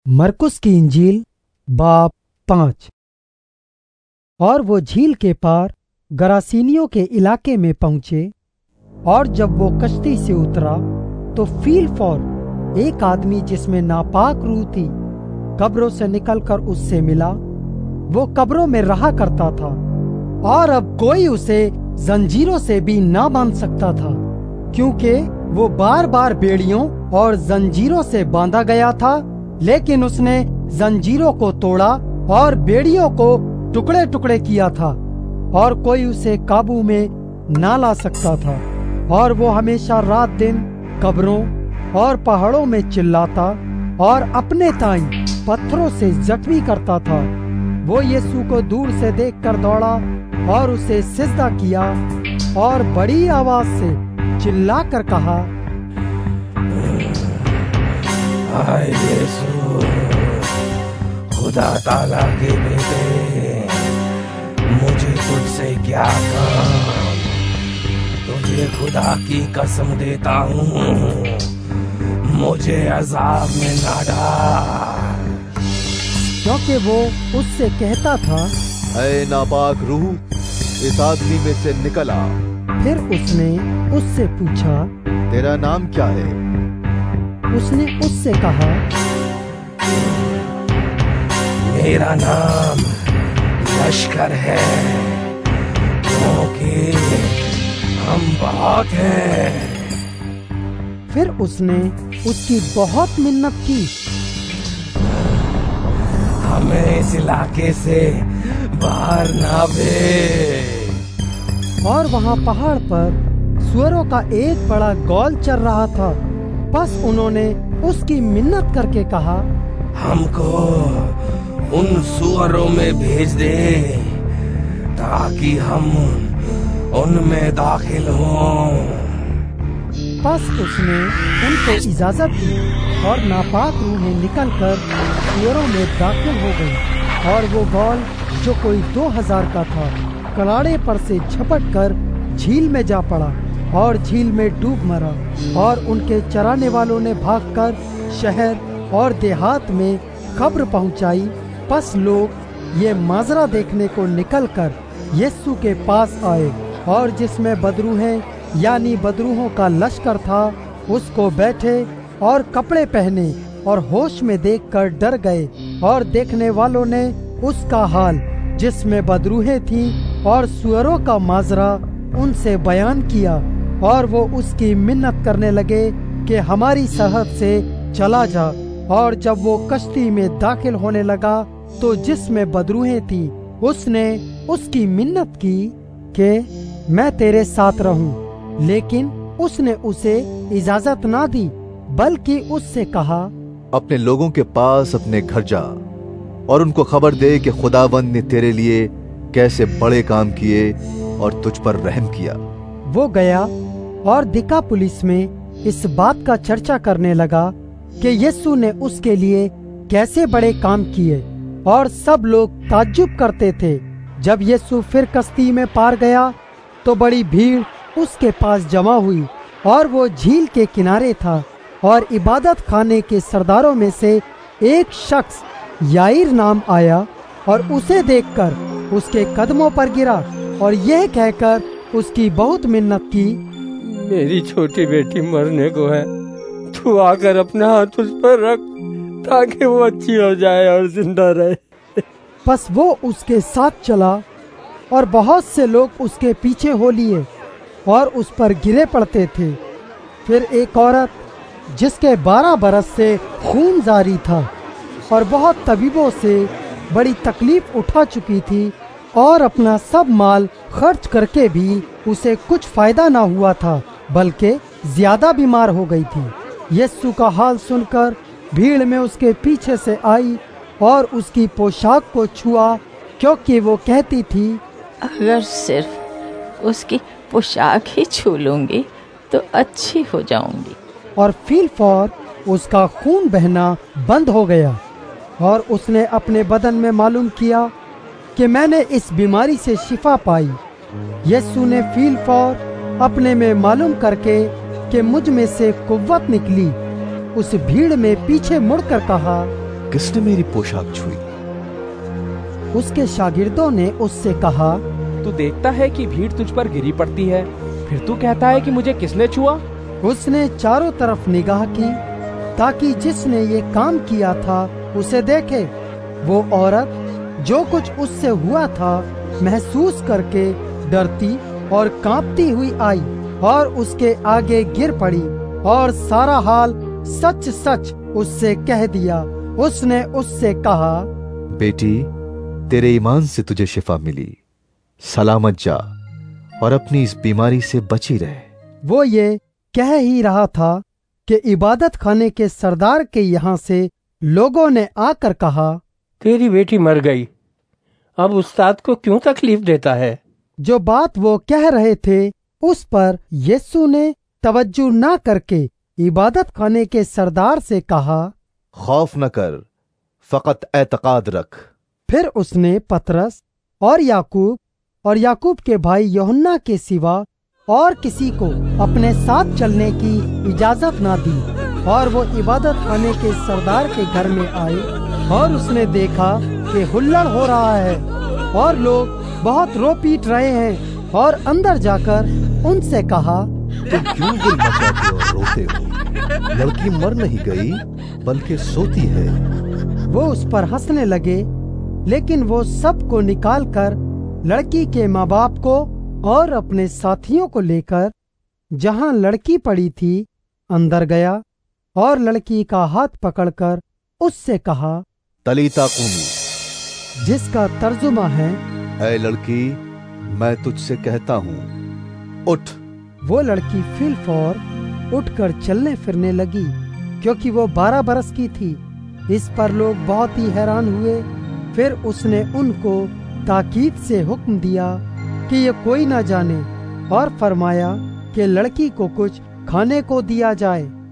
मरकुस की इंजील बाब 5। और वो झील के पार गरासीनियों के इलाके में पहुंचे, और जब वो कश्ती से उतरा तो फील फौर एक आदमी जिसमें नापाक रूह थी कब्रों से निकलकर उससे मिला। वो कब्रों में रहा करता था, और अब कोई उसे जंजीरों से भी ना बांध सकता था, क्योंकि वो बार बार बेड़ियों और जंजीरों से बांधा गया था। लेकिन उसने जंजीरों को तोड़ा और बेड़ियों को टुकड़े टुकड़े किया था, और कोई उसे काबू में ना ला सकता था। और वो हमेशा रात दिन कब्रों और पहाड़ों में चिल्लाता और अपने ताई पत्थरों से जख्मी करता था। वो यीशु को दूर से देखकर दौड़ा और उसे सिजदा किया और बड़ी आवाज से चिल्लाकर कहा, हाय यीशु, खुदा ताला के बेटे, मुझे तुझसे क्या काम? तुझे खुदा की कसम देता हूँ, मुझे अजाब में ना डाल। क्योंकि वो उससे कहता था, ऐ नापाक रूह, इस आदमी में से निकल आ। फिर उसने उससे पूछा, तेरा नाम क्या है? उसने उससे कहा, मेरा नाम लश्कर है, क्योंकि हम बहुत हैं। फिर उसने उसकी बहुत मिन्नत की, हमें इस इलाके से बाहर ना भेज। और वहाँ पहाड़ पर सुअरों का एक बड़ा गौल चल रहा था। बस उन्होंने उसकी मिन्नत करके कहा, हमको उन सुअरों में भेज दे, ताकि हम उनमें दाखिल हों। बस उसने उनको इजाजत दी, और नापाक रूहें निकलकर सुअरों में दाखिल हो गई। और वो गौल जो कोई 2000 का था, कलाड़े पर से झपट कर झील में जा पड़ा और झील में डूब मरा। और उनके चराने वालों ने भागकर शहर और देहात में खबर पहुंचाई। बस लोग ये माजरा देखने को निकलकर यीशु के पास आए, और जिसमें बदरूहें यानी बदरूहों का लश्कर था, उसको बैठे और कपड़े पहने और होश में देखकर डर गए। और देखने वालों ने उसका हाल जिसमें बदरूहें थीं और सुअरों का माजरा उनसे बयान किया, और वो उसकी मिन्नत करने लगे कि हमारी सरहद से चला जा। और जब वो कश्ती में दाखिल होने लगा तो जिसमें बदरूहें थी, उसने उसकी मिन्नत की कि मैं तेरे साथ रहूं। लेकिन उसने उसे इजाजत ना दी, बल्कि उससे कहा, अपने लोगों के पास अपने घर जा और उनको खबर दे कि खुदावंद ने तेरे लिए कैसे बड़े काम किए और तुझ पर रहम किया। वो गया और दिकापुलिस में इस बात का चर्चा करने लगा कि यीशु ने उसके लिए कैसे बड़े काम किए, और सब लोग ताज्जुब करते थे। जब यीशु फिर कश्ती में पार गया तो बड़ी भीड़ उसके पास जमा हुई, और वो झील के किनारे था। और इबादत खाने के सरदारों में से एक शख्स याईर नाम आया, और उसे देखकर उसके कदमों पर गिरा और यह कहकर उसकी बहुत मिन्नत की, मेरी छोटी बेटी मरने को है, तू आकर अपना हाथ उस पर रख, ताकि वो अच्छी हो जाए और जिंदा रहे। बस वो उसके साथ चला, और बहुत से लोग उसके पीछे हो लिए और उस पर गिरे पड़ते थे। फिर एक औरत जिसके 12 बरस से खून जारी था और बहुत तबीबों से बड़ी तकलीफ उठा चुकी थी, और अपना सब माल खर्च करके भी उसे कुछ फायदा ना हुआ था, बल्कि ज्यादा बीमार हो गई थी, यीशु का हाल सुनकर भीड़ में उसके पीछे से आई और उसकी पोशाक को छुआ, क्योंकि वो कहती थी, अगर सिर्फ उसकी पोशाक ही छू लूंगी तो अच्छी हो जाऊंगी। और फील फौर उसका खून बहना बंद हो गया। और उसने अपने बदन में मालूम किया कि मैंने इस बीमारी से शिफा पाई। यीशु ने फील फौर अपने में मालूम करके कि मुझ में से कुव्वत निकली, उस भीड़ में पीछे मुड़कर कहा, किस ने मेरी पोशाक छुई? उसके शागिर्दों ने उससे कहा, तू देखता है कि भीड़ तुझ पर गिरी पड़ती है, फिर तू कहता है कि मुझे किसने छुआ? उसने चारों तरफ निगाह की ताकि जिसने ये काम किया था उसे देखे। वो औरत जो कुछ उससे हुआ था महसूस करके डरती और कांपती हुई आई और उसके आगे गिर पड़ी और सारा हाल सच सच उससे कह दिया। उसने उससे कहा, बेटी, तेरे ईमान से तुझे शिफा मिली, सलामत जा और अपनी इस बीमारी से बची रहे। वो ये कह ही रहा था कि इबादत खाने के सरदार के यहाँ से लोगों ने आकर कहा, तेरी बेटी मर गई, अब उस्ताद को क्यों तकलीफ देता है? जो बात वो कह रहे थे उस पर यीशु ने तवज्जो न करके इबादत खाने के सरदार से कहा, खौफ न कर, फकत एतकाद रख। फिर उसने पतरस और याकूब के भाई यूहन्ना के सिवा और किसी को अपने साथ चलने की इजाजत ना दी। और वो इबादत खाने के सरदार के घर में आए और उसने देखा कि हुल्लड़ हो रहा है और लोग बहुत रो पीट रहे हैं, और अंदर जाकर उनसे कहा, तुम क्यों दिल मचाते और रोते हो? लड़की मर नहीं गई बल्कि सोती है। वो उस पर हंसने लगे, लेकिन वो सबको निकालकर लड़की के माँ बाप को और अपने साथियों को लेकर जहाँ लड़की पड़ी थी अंदर गया और लड़की का हाथ पकड़कर उससे कहा, तलीता कूमी, जिसका तर्जुमा है, ऐ लड़की, मैं तुझसे कहता हूँ, उठ। वो लड़की फिलफौर उठकर चलने फिरने लगी, क्योंकि वो 12 बरस की थी। इस पर लोग बहुत ही हैरान हुए। फिर उसने उनको ताकीद से हुक्म दिया कि ये कोई ना जाने, और फरमाया कि लड़की को कुछ खाने को दिया जाए।